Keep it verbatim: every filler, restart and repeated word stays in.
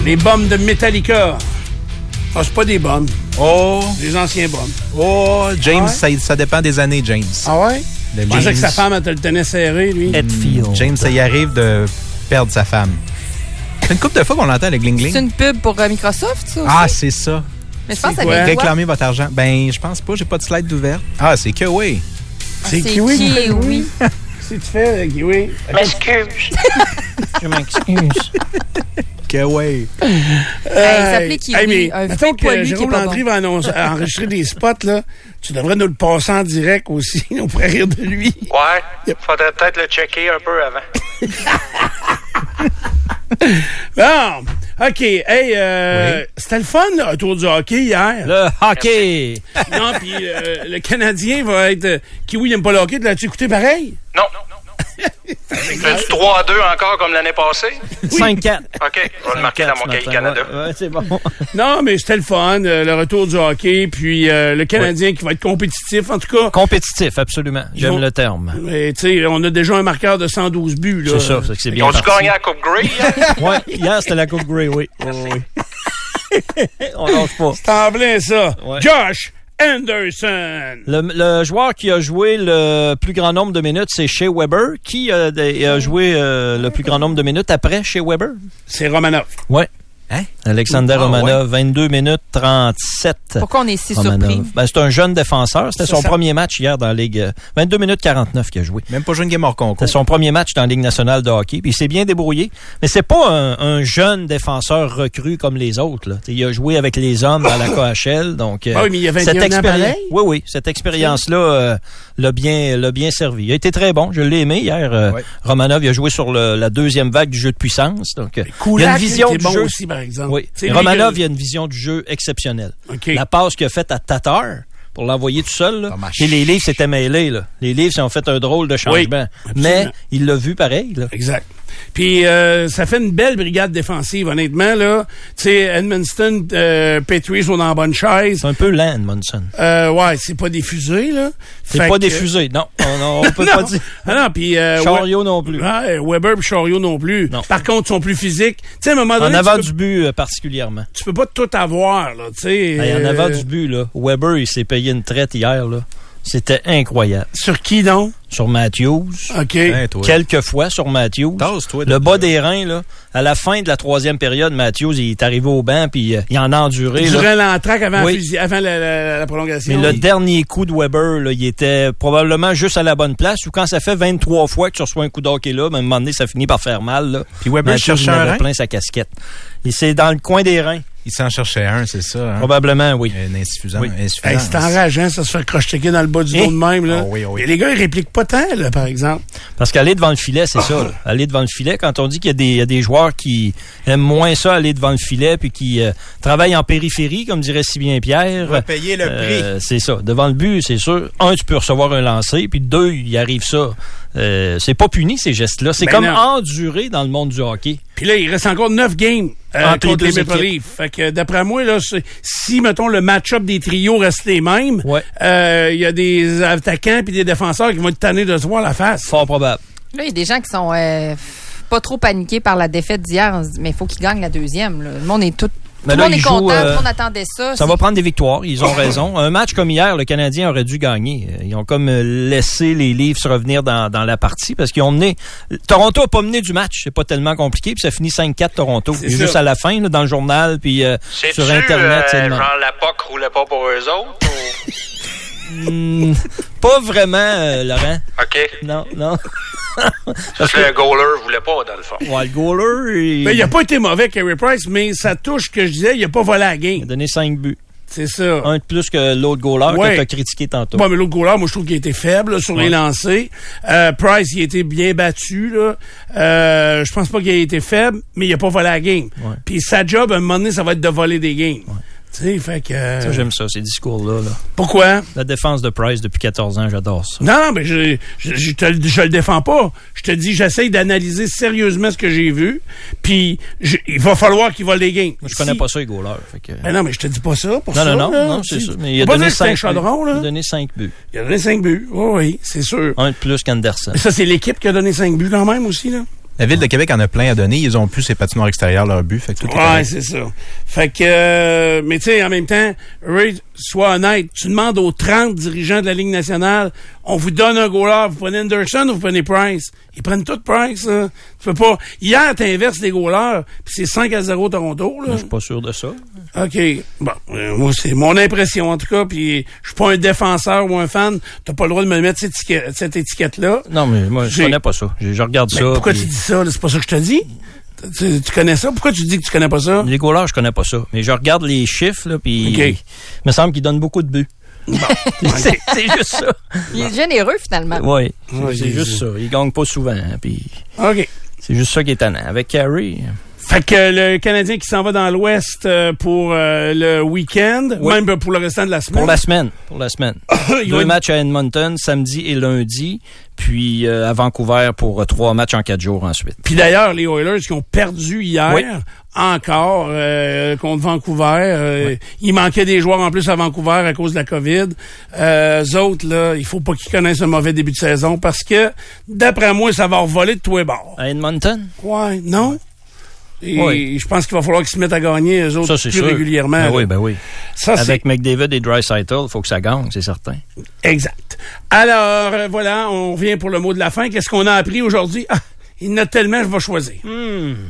Les bombes de Metallica. Ah, c'est pas des bombes. Oh. Des anciens bombes. Oh, James, Ah ouais? ça, ça dépend des années, James. Ah ouais? Le Je pensais James. que sa femme, elle te le tenait serré, lui. Hetfield. James, ça y arrive de perdre sa femme. C'est une couple de fois qu'on l'entend, le gling-gling. C'est une pub pour euh, Microsoft, ça aussi? Ah, c'est ça. Mais je pense que c'est ça quoi? vient de quoi? Réclamer votre argent. Ben, je pense pas, j'ai pas de slide ouverte. Ah, c'est Kiwi. Ah, C'est c'est Kiwi. Kiwi. Qu'est-ce que tu fais, euh, Kiwi? M'excuse. Je m'excuse. Kiwi. Hey, il s'appelait Kiwi. Hey, mais Un mettons faux poilu que qui est Jérôme pas Landry bon. va annoncer- enregistrer des spots, là. Tu devrais nous le passer en direct aussi. On pourrait rire de lui. Ouais, faudrait peut-être le checker un peu avant. Bon, OK. Hey, euh, Oui. c'était le fun, là, autour du hockey hier. Le hockey. Non, puis euh, le Canadien va être... euh, Kiwi n'aime pas le hockey. L'as-tu écouté pareil? Non. Fais-tu trois à deux encore comme l'année passée? cinq quatre. OK, je vais le marquer dans mon cahier Canada. Ouais, ouais, c'est bon. Non, mais c'était le fun, euh, le retour du hockey, puis euh, le Canadien qui va être compétitif, en tout cas. Compétitif, absolument. J'aime vont- le terme. Mais, tu sais, on a déjà un marqueur de cent douze buts, là. C'est ça, c'est que c'est Ils bien ont-tu parti. gagné la Coupe Grey? hein? Ouais, hier, c'était la Coupe Grey, oui. Oui, oui. On lâche pas. C'est en plein, ça. Ouais. Josh Anderson. Le, le joueur qui a joué le plus grand nombre de minutes, c'est Shea Weber. Qui a, a joué euh, le plus grand nombre de minutes après Shea Weber? C'est Romanov. Ouais. Hein? Alexander Ah, Romanov, vingt-deux minutes trente-sept. Pourquoi on est si Romanov. surpris? Ben, c'est un jeune défenseur. C'était Ça, son ça- premier match hier dans la Ligue. euh, vingt-deux minutes quarante-neuf qu'il a joué. Même pas joué une game hors concours. C'était son premier match dans la Ligue nationale de hockey. Puis il s'est bien débrouillé. Mais c'est pas un, un jeune défenseur recru comme les autres. Là. T'sais, il a joué avec les hommes dans la K H L. Donc, euh, Ah oui, mais il y a vingt et cette un ans expérience- pareil. Oui, oui. Cette expérience-là euh, l'a bien, l'a bien servi. Il a été très bon. Je l'ai aimé hier. Euh, Ouais. Romanov, il a joué sur le- la deuxième vague du jeu de puissance. Donc, euh, il y a Kulak, une vision il était du bon jeu. aussi, par exemple. Oui. C'est Et lui Romanov, que- il a une vision du jeu exceptionnelle. OK. La passe qu'il a faite à Tatar pour l'envoyer tout seul, là. Dommage. Et les livres s'étaient mêlés, là. Les livres s'ont fait un drôle de changement. absolument. Mais il l'a vu pareil, là. Exact. Puis euh, ça fait une belle brigade défensive, honnêtement, là. Tu sais, Edmundston, euh, Petrie sont dans la bonne chaise. C'est un peu lent, Edmondson. Euh, ouais, c'est pas des fusées, là. C'est Fait pas que- des fusées. Non, on, on peut non. pas dire. Ah non, puis... Euh, Chariot non plus. Ouais, Weber et Chariot non plus. Non. Par contre, ils sont plus physiques. Tu sais, à un moment En donné, avant tu, du peux, but, euh, particulièrement. tu peux pas tout avoir, là, tu sais. Hey, en euh, avant du but, là, Weber, il s'est payé une traite hier, là. C'était incroyable. Sur qui, donc? Sur Matthews. OK. Hein, toi. Quelques fois sur Matthews. Tasse-toi de Le bas là. des reins, là. À la fin de la troisième période, Matthews, il est arrivé au banc, puis euh, il en a enduré, là. Durant l'entraque avant, Oui. la fusil- avant la, la- la prolongation. Mais le dernier coup de Weber, là, il était probablement juste à la bonne place. Ou quand ça fait vingt-trois fois que tu reçois un coup d'hockey là, ben, à un moment donné, ça finit par faire mal. Là. Puis Weber Matthews, cherchait il en un avait rein? plein sa casquette. Et c'est dans le coin des reins. Il s'en cherchait un, c'est ça. Hein? Probablement, oui. Une insuffisance. Oui. insuffisance. Hey, c'est enrageant, ça se fait crocheter dans le bas du Eh? dos de même, là. Oh oui, oh oui. Et les gars, ils répliquent pas tant, là, par exemple. Parce qu'aller devant le filet, c'est ça. Là. Aller devant le filet, quand on dit qu'il y a des, il y a des joueurs qui aiment moins ça, aller devant le filet, puis qui euh, travaillent en périphérie, comme dirait si bien Pierre. Va payer le Euh, c'est ça. Devant le but, c'est sûr. Un, tu peux recevoir un lancer, puis deux, il arrive ça. Euh, c'est pas puni, ces gestes-là. C'est Ben comme non. enduré dans le monde du hockey. Puis là, il reste encore neuf games euh, Entre les contre les, deux Maple équipes. Leafs. Fait que d'après moi, là, c'est- si, mettons, le match-up des trios reste les mêmes, Ouais. euh, il y a des attaquants puis des défenseurs qui vont être tannés de se voir la face. Fort probable. Là, il y a des gens qui sont euh, pas trop paniqués par la défaite d'hier. On se dit, mais il faut qu'ils gagnent la deuxième. Là. Le monde est tout... Mais tout là, le monde ils est content, jouent, euh, tout le monde attendait ça. Ça C'est- va prendre des victoires, ils ont raison. Un match comme hier, le Canadien aurait dû gagner. Ils ont comme euh, laissé les Leafs revenir dans, dans la partie parce qu'ils ont mené... Toronto a pas mené du match, c'est pas tellement compliqué, puis ça finit cinq quatre Toronto. C'est Et ça. juste à la fin, là, dans le journal, puis euh, C'est-tu, sur Internet, c'est euh, le même. genre la P O C roulait pas pour eux autres? Ou... Hmm, pas vraiment, euh, Laurent. OK. Non, non. Parce que le goaler voulait pas, dans le fond. Ouais, le goaler, il, Ben, il a pas été mauvais, Carey Price, mais ça touche que je disais, il a pas volé la il a game. donné cinq buts. C'est ça. Un de plus que l'autre goaler Ouais. que tu as critiqué tantôt. Ouais, mais l'autre goaler, moi, je trouve qu'il était faible là, sur Ouais. les lancers. Euh, Price, il a été bien battu. Là. Euh, je pense pas qu'il ait été faible, mais il a pas volé la game. Ouais. Puis sa job, à un moment donné, ça va être de voler des games. Tu sais, fait que... euh, Ça, j'aime ça, ces discours-là. Là. Pourquoi? La défense de Price depuis quatorze ans, j'adore ça. Non, mais je, je, je, te, le- je le défends pas. Je te dis, j'essaye d'analyser sérieusement ce que j'ai vu. Puis, je- il va falloir qu'il vole des games. Moi, je connais Si- pas ça, les goalers. Fait que... Ben non, mais je te dis pas ça pour Non, ça. non, non, là. non, c'est Si- ça. Mais il a Faut pas donné dire que c'est un cinq chaudron, buts. là. Il a donné cinq buts. Il a donné cinq buts. Oui, oui, c'est sûr. Un de plus qu'Anderson. Mais ça, c'est l'équipe qui a donné cinq buts quand même aussi, là. La Ville de Québec en a plein à donner. Ils ont plus ces patinoires extérieures, leur but. Fait que tout est Ouais, correct. c'est ça. Fait que, euh, mais tu sais, en même temps, Ray, sois honnête, tu demandes aux trente dirigeants de la Ligue nationale, on vous donne un goaler, vous prenez Anderson ou vous prenez Price? Ils prennent tout Price, là. Tu peux pas. Hier, t'inverses les goalers, puis c'est cinq à zéro Toronto, là. Je suis pas sûr de ça. OK. Bon, euh, moi, c'est mon impression, en tout cas, puis je suis pas un défenseur ou un fan. T'as pas le droit de me mettre cette, étiquette, cette étiquette-là. Non, mais moi, je J'ai- connais pas ça. Je, je regarde Mais ça. pourquoi puis- tu dis ça, là? C'est pas ça que je te dis? Tu, tu connais ça? Pourquoi tu dis que tu connais pas ça? Les goalers, je connais pas ça. Mais je regarde les chiffres, là, puis OK. il me semble qu'ils donnent beaucoup de buts. c'est, c'est juste ça. Il est généreux, finalement. Oui, Ouais, c'est il- juste ça. Ils gagnent pas souvent. hein, Puis OK. c'est juste ça qui est étonnant. Avec Carey, Fait que le Canadien qui s'en va dans l'Ouest euh, pour euh, le week-end, Oui. même pour le restant de la semaine. pour la semaine. Pour la semaine. Il Deux va- matchs à Edmonton, samedi et lundi. Puis euh, à Vancouver pour euh, trois matchs en quatre jours ensuite. Puis d'ailleurs, les Oilers qui ont perdu hier, Oui. encore, euh, contre Vancouver. euh, Il manquait des joueurs en plus à Vancouver à cause de la COVID. Euh, eux autres, là, il faut pas qu'ils connaissent un mauvais début de saison parce que, d'après moi, ça va revoler de tous les bords. À Edmonton? Ouais, non? Et Oui. je pense qu'il va falloir qu'ils se mettent à gagner, eux autres, Ça, c'est plus sûr. régulièrement. Ben là. oui, ben oui. Ça, c'est Avec McDavid et Draisaitl, il faut que ça gagne, c'est certain. exact. Alors, euh, voilà, on vient pour le mot de la fin. Qu'est-ce qu'on a appris aujourd'hui? Ah, il y en a tellement, je vais choisir.